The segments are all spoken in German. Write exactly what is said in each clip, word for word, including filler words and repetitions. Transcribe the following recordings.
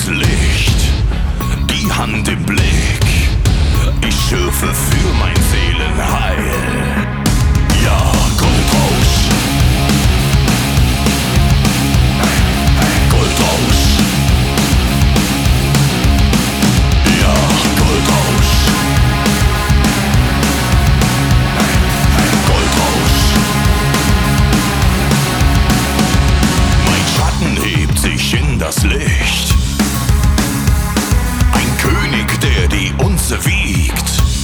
das Licht, die Hand im Blick. Ich schürfe für mein Seelenheil. Ja, Goldrausch. Goldrausch. Ja, Goldrausch. Goldrausch. Mein Schatten hebt sich in das Licht. Ein König, der die Unze wiegt.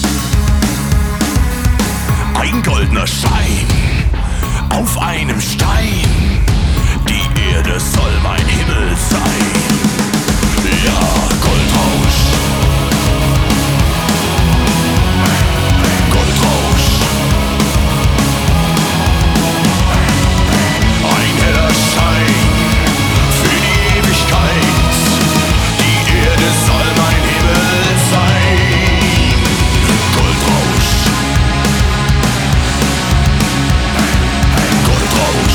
Ein goldener Schein auf einem Stein. Die Erde soll mein Himmel sein. Ja, Goldrausch. Goldrausch. Ein heller Schein für die Ewigkeit. Die Erde soll mein Himmel sein. Goldrausch. Goldrausch.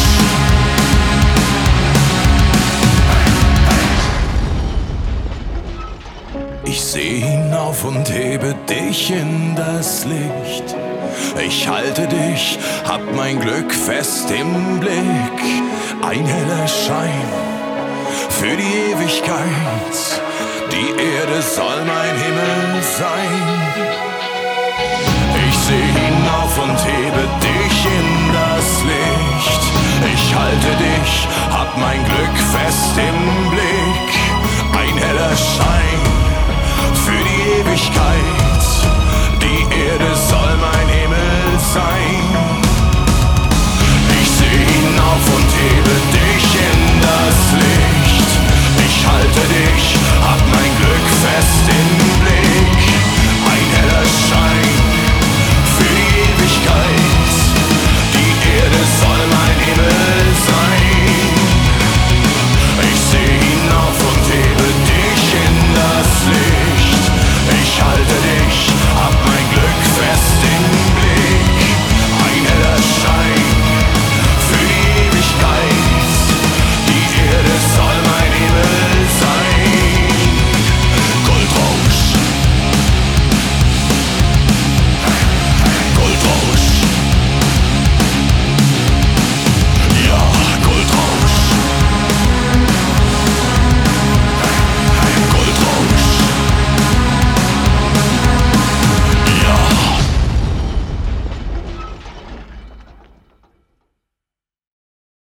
Ich seh hinauf und hebe dich in das Licht. Ich halte dich, hab mein Glück fest im Blick. Ein heller Schein für die Ewigkeit. Die Erde soll mein Himmel sein. Ich seh hinauf und hebe dich in das Licht. Ich halte dich, hab mein Glück